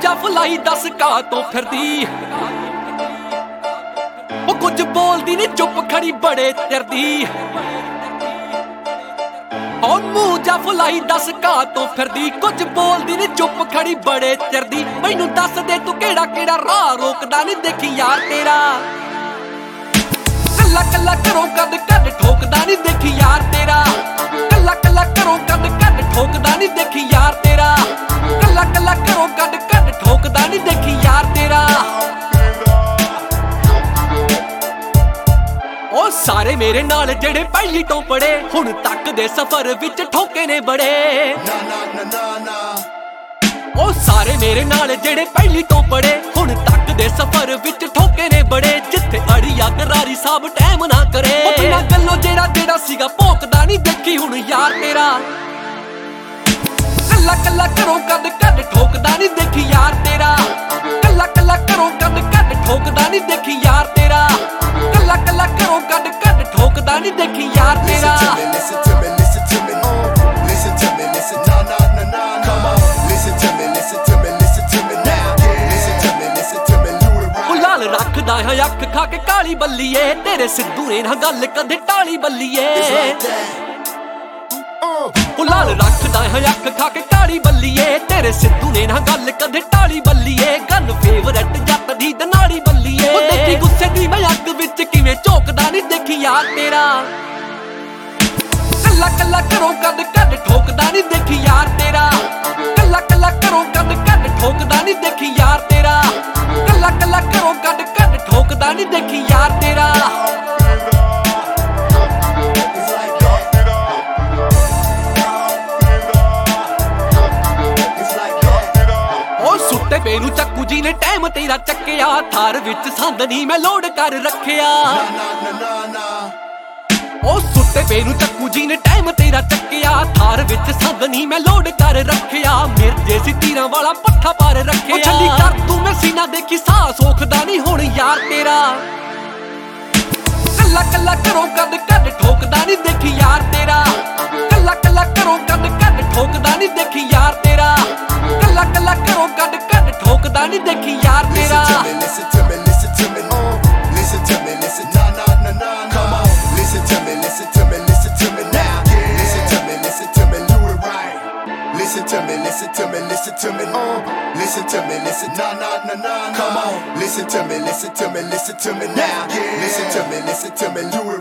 ਜਾਂ ਫਲਾਈ ਦੱਸ ਕਾ ਤੋਂ ਫਿਰਦੀ ਉਹ ਕੁਝ ਬੋਲਦੀ ਨੀ ਚੁੱਪ ਖੜੀ ਬੜੇ ਚਿਰਦੀ ਉਹ ਮੂੰਹ ਜਾਂ ਫਲਾਈ ਦੱਸ ਕਾ ਤੋਂ ਫਿਰਦੀ ਕੁਝ ਬੋਲਦੀ ਨੀ ਚੁੱਪ ਖੜੀ ਬੜੇ ਚਿਰਦੀ ਮੈਨੂੰ ਦੱਸ ਦੇ ਤੂੰ ਕਿਹੜਾ ਕਿਹੜਾ ਰਾਹ ਰੋਕਦਾ ਨੀ ਦੇਖੀ ਯਾਰ ਤੇਰਾ ਕੱਲਾ ਕੱਲਾ ਘਰੋਂ ਕੱਦ ਕੱਢ ਠੋਕਦਾ ਨੀ ਦੇਖੀ ਯਾਰ ਤੇਰਾ ਕੱਲਾ ਕੱਲਾ ਘਰੋਂ ਕੱਦ ਕੱਢ ਠੋਕਦਾ ਨੀ ਦੇਖੀ ਯਾਰ ਤੇਰਾ ਕੱਲਾ ਕੱਲਾ ਘਰੋਂ ਕੱਦ ਕੱਢ ਠੋਕਦਾ ਨੀ ਦੇਖੀ ਯਾਰ ਤੇਰਾ ਉਹ ਸਾਰੇ ਮੇਰੇ ਨਾਲ ਜਿਹੜੇ ਪਹਿਲੀ ਤੋਂ ਪੜੇ ਹੁਣ ਤੱਕ ਦੇ ਸਫ਼ਰ ਵਿੱਚ ਠੋਕੇ ਨੇ ਬੜੇ ਉਹ ਸਾਰੇ ਮੇਰੇ ਨਾਲ ਜਿਹੜੇ ਪਹਿਲੀ ਤੋਂ ਪੜੇ ਹੁਣ ਤੱਕ ਦੇ ਸਫ਼ਰ ਵਿੱਚ ਠੋਕੇ ਨੇ ਬੜੇ ਜਿੱਥੇ ਅੜੀਆ ਕਰਾਰੀ ਸਾਬ ਟਾਈਮ ਨਾ ਕਰੇ ਉਹ ਬਿਨਾਂ ਗੱਲੋਂ ਜਿਹੜਾ ਸੀਗਾ ਭੋਕਦਾ ਨਹੀਂ ਦੇਖੀ ਹੁਣ ਯਾਰ ਤੇਰਾ ਕੱਲਾ ਕੱਲਾ ਘਰੋਂ ਕੱਦ ਕੱਢ ਠੋਕਦਾ ਨਹੀਂ ਦੇਖੀ ਯਾਰ ਤੇਰਾ ਕੱਲਾ ਕੱਲਾ ਘਰੋਂ ਕੱਦ ਕੱਢ ਠੋਕਦਾ ਨਹੀਂ ਦੇਖੀ ਯਾਰ ਤੇਰਾ ਕੱਲਾ ਕੱਲਾ ਘਰੋਂ ਕੱਦ ਕੱਢ ਠੋਕਦਾ ਨਹੀਂ ਦੇਖੀ ਯਾਰ ਤੇਰਾ ਰੱਖਦਾ ਹਾਂ ਅੱਖ ਖਾ ਕੇ ਕਾਲੀ ਬੱਲੀਏ ਤੇਰੇ ਸਿੱਧੂ ਨੇ ਨਾ ਗੱਲ ਕਦੇ ਟਾਲੀ ਬੱਲੀਏ ਉਹ ਲਾਲ ਰੱਖਦਾ ਹਾਂ ਅੱਖ ਖਾ ਕੇ ਕਾਲੀ ਬੱਲੀਏ ਤੇਰੇ ਸਿੱਧੂ ਨੇ ਨਾ ਗੱਲ ਕਦੇ ਟਾਲੀ ਬੱਲੀਏ ਗੱਲ ਫੇਵਰਟ ਜੱਟ ਦੀ ਦਨਾੜੀ ਬੱਲੀਏ ਉਹ ਦੇਖੀ ਗੁੱਸੇ ਦੀ ਮੈਂ ਅੱਗ ਵਿੱਚ ਕਿਵੇਂ ਝੋਕਦਾ ਨਹੀਂ ਦੇਖੀ ਯਾਰ ਤੇਰਾ ਕੱਲਾ ਕੱਲਾ ਘਰੋਂ ਕੱਦ ਕੱਢ ਠੋਕਦਾ ਨਹੀਂ ਦੇਖੀ ਯਾਰ ਤੇਰਾ ਕੱਲਾ ਕੱਲਾ ਘਰੋਂ ਕੱਦ ਕੱਢ ਠੋਕਦਾ ਨਹੀਂ ਦੇਖੀ ਯਾਰ ਤੇਰਾ ਕੱਲਾ ਕੱਲਾ ਘਰੋਂ ਕੱਢ ਕੱਢ ਠੋਕਦਾ ਨਹੀਂ ਦੇਖੀ ਯਾਰ ਤੇਰਾ ਉਹ ਸੁੱਤੇ ਪੇ ਨੂੰ ਚੱਕੂ ਜੀ ਨੇ ਟਾਈਮ ਤੇਰਾ ਚੱਕਿਆ ਥਾਰ ਵਿੱਚ ਸੰਦ ਨਹੀਂ ਮੈਂ ਲੋਡ ਕਰ ਰੱਖਿਆ ਉਹ ਸੁੱਤੇ ਪੇ ਨੂੰ ਚੱਕੂ ਜੀ ਨੇ ਟਾਈਮ ਤੇਰਾ ਚੱਕਿਆ ਥਾਰ ਵਿੱਚ ਸੰਦ ਨਹੀਂ ਮੈਂ ਲੋਡ ਕਰ ਰੱਖਿਆ ਮਿਰਜੇ ਸੀ ਤੀਰਾਂ ਵਾਲਾ ਪੱਠਾ ਪਾਰ ਰੱਖਿਆ ਉਹ ਛੱਲੀ ਕਰ ਤੂੰ ਮੈਂ ਸੀਨਾ ਦੇਖੀ ਸਾਹ ਸੋਖਦਾ ਨਹੀਂ ਹੁਣ ਯਾਰ ਤੇਰਾ ਕੱਲਾ ਕੱਲਾ ਘਰੋਂ ਕੱਦ ਕੱਢ ਠੋਕਦਾ ਨਹੀਂ ਦੇਖੀ ਯਾਰ ਤੇਰਾ ਕੱਲਾ ਕੱਲਾ ਘਰੋਂ ਕੱਦ ਕੱਢ ਠੋਕਦਾ ਨਹੀਂ ਦੇਖੀ ਯਾਰ ਤੇਰਾ ਕੱਲਾ ਕੱਲਾ ਘਰੋਂ ਕੱਦ ਕੱਢ ਠੋਕਦਾ ਨਹੀਂ ਦੇਖੀ ਯਾਰ ਤੇਰਾ Listen to me, listen to me, listen to me, listen, nah, nah, nah, nah, come on. Listen to me, listen to me, listen to me now. Listen to me, do it